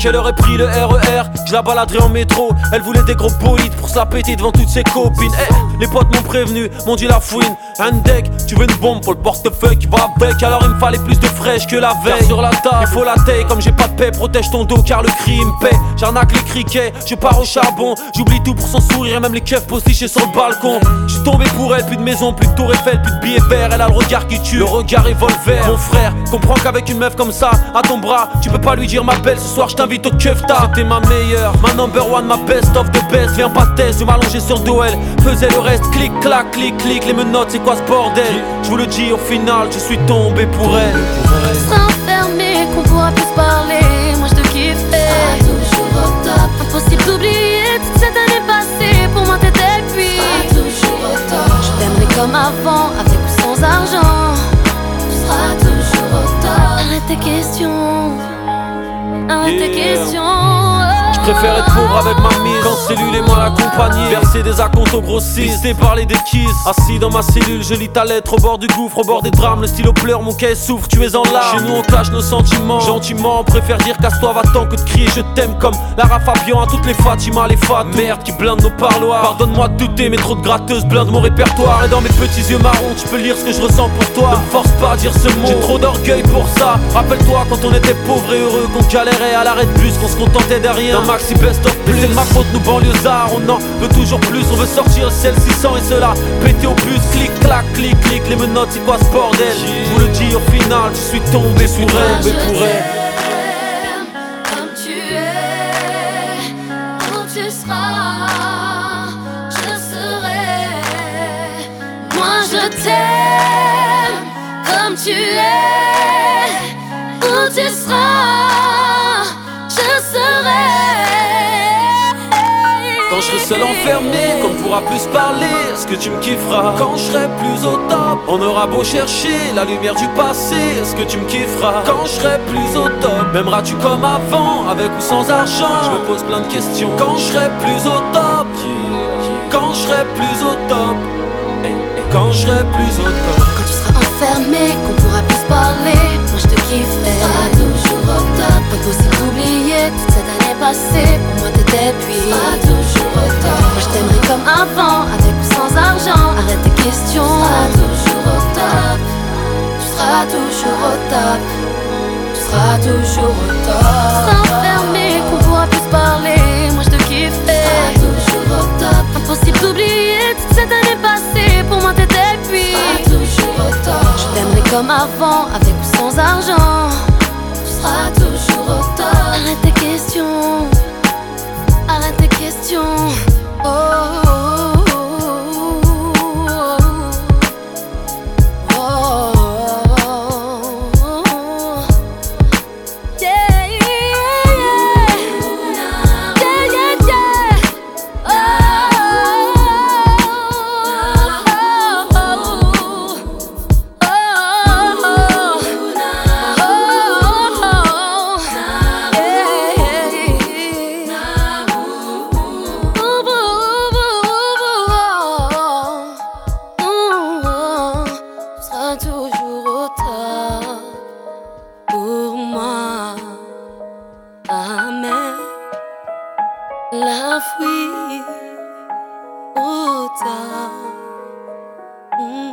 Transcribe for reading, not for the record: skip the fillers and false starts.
quelle heure est pris le RER. Je la baladerai en métro. Elle voulait des gros bolides pour se la péter devant toutes ses copines. Les potes m'ont prévenu, m'ont dit la fouine. Un deck, tu veux une bombe pour le portefeuille qui va avec. Alors il me fallait plus de fraîche que la veille. Car sur la table, il faut la taille. Comme j'ai pas de paix, protège ton dos car le cri il me paie. J'arnaque les criquets, je pars au charbon. J'oublie tout pour son sourire et même les keufs postichés sur le balcon. J'suis tombé pour elle, plus de maison, plus de tour Eiffel, plus de billets verts. Elle a le regard qui tue, le regard revolver. Mon frère, comprends qu'avec une meuf comme ça, à ton bras, tu peux pas lui dire ma belle, ce soir je t'invite au kefta. C'était ma meilleure, ma number one, ma best of the best. Viens pas test, je m'allonger sur le dos, elle faisait le reste. Clic, clac, clic, clic, les menottes, c'est quoi ce bordel? Je vous le dis, au final, je suis tombé pour elle. S'enfermer, qu'on pourra plus se parler. Moi je te kifferai, toujours au top. Impossible d'oublier toute cette année passée. Pour moi t'étais puis toujours au top. Je t'aimerai comme avant, avec ou sans argent. Tu seras toujours au top. Arrête tes questions, arrête tes questions. Je préfère être pauvre avec ma mise qu'en cellule et moi l'accompagner. Verser des acomptes au grossiste et parler des kisses. Assis dans ma cellule, je lis ta lettre au bord du gouffre, au bord des drames. Le stylo pleure, mon cahier souffre, tu es en larmes. Chez nous on cache nos sentiments. Gentiment, on préfère dire casse-toi, va-t'en que de crier je t'aime comme Lara Fabian à toutes les Fatima, les fat. Merde qui blinde nos parloirs. Pardonne-moi de douter, mais trop de gratteuses blindent mon répertoire. Et dans mes petits yeux marrons, tu peux lire ce que je ressens pour toi. Ne me force pas à dire ce mot, j'ai trop d'orgueil pour ça. Rappelle-toi quand on était pauvres et heureux, qu'on galérait à l'arrêt de bus, qu'on se contentait de rien. Maxi best of plus, c'est de ma faute nous banlieusards. On en veut toujours plus, on veut sortir le ciel 600 et cela péter au plus. Clic, clac, clic, clic, les menottes c'est quoi ce bordel? Je vous le dis au final, je suis tombé pour elle, pour elle. Comme tu es, où tu seras, je serai. Moi je t'aime, comme tu es, où tu seras, je serai. Quand je serai seul enfermé, qu'on ne pourra plus se parler, est-ce que tu me kifferas? Quand je serai plus au top, on aura beau chercher la lumière du passé, est-ce que tu me kifferas? Quand je serai plus au top, m'aimeras-tu comme avant, avec ou sans argent? Je me pose plein de questions. Quand je serai plus au top, quand je serai plus au top, quand je serai plus au top. Quand tu seras enfermé, qu'on pourra plus se parler, moi je te kifferai. Tu seras toujours au top. Impossible d'oublier toute cette année passée. Pour moi t'étais puis tu seras toujours au top. Moi je t'aimerai comme avant, avec ou sans argent. Arrête tes questions. Tu seras toujours au top. Tu seras toujours au top. Tu seras toujours au top. S'enfermer, qu'on pourra plus se parler, moi je te kifferai. Tu seras toujours au top. Impossible d'oublier toute cette année passée. Pour moi t'étais puis tu seras toujours au top. Je t'aimerai comme avant, avec ou sans argent. Tu seras toujours au top. Arrête tes questions, arrête tes questions. Oh, oh, oh, oh, oh, oh. Yeah, yeah, yeah. Yeah, yeah, yeah. Toujours au top pour moi. Amen. La fuite au top.